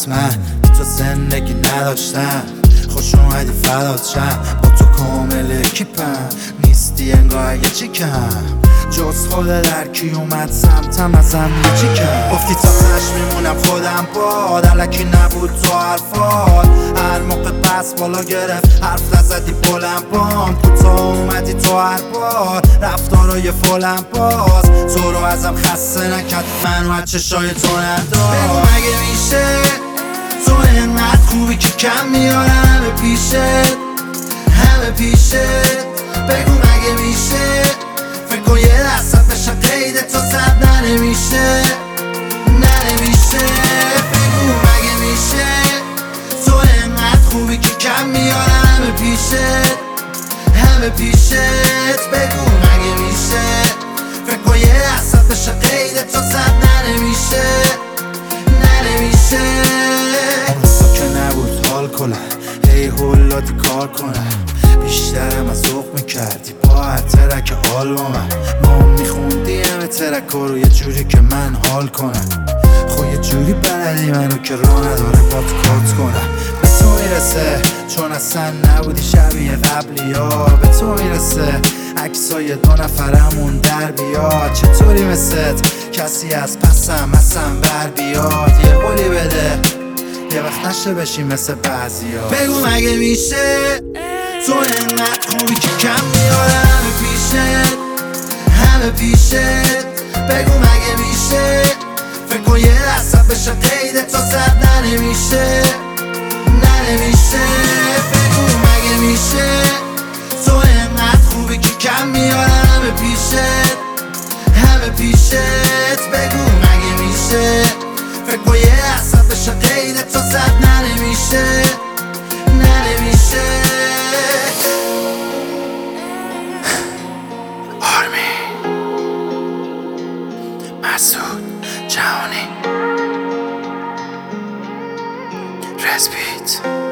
حتما تو زندگی نداشتم، خوش اومدی فدات شم، با تو کامل کیپم، نیستی انگار یه چیکم، جز خود در کی اومد سمتم ازم یه چیکم. گفتی تا تش میمونم خودم باد، الکی نبود تو حرفات، هر موقع بس بالا گرفت حرف نزدی بلند بام، کوتاه اومدی تو هر بار رفتارای فولم باز، تو رو ازم خسته نکرد، منو از چشای تو ندار. بگو مگه میشه تو اینقدر خوبی که کم میارم همه پیشت، همه پیشت. بگو مگه میشه فکر کن یه دستت بشه قید تو صد نمیشه، نمیشه. بگو مگه میشه تو اینقدر خوبی که کم میارم همه پیشت، همه پیشت. بگو مگه میشه فکر کن یه دستت بشه قید تو صد نمیشه، نمیشه. اون که نبود حال کنم، هی هولادی کار کنم، بیشترم از ذوق میکردی با هر ترک حال با من، ما میخوندی همه ترک رو یه جوری که من حال کنم، خب یه جوری بلدی منو که راه نداره با تو کات کنم. به تو میرسه چون اصلا نبودی شبیه قبلی ها، به تو میرسه عکسای دو نفرمون در بیاد، چطوری مثل کسی از پسم بر بیاد، یه قولی بده یه وقت نشه بشی مثل بعضیا. بگو مگه میشه تو اینقدر خوبی که کم میارم همه پیشت، همه پیشت. بگو مگه میشه فکر کن یه دستت بشه قید تو صد نمیشه، نمیشه. بگو مگه میشه تو اینقدر خوبی که کم میارم همه پیشت، همه پیشت. بگو مگه میشه فکر کن یه دستت بشه قید تو صد نمیشه، نمیشه. مسعود جهانی رزبیت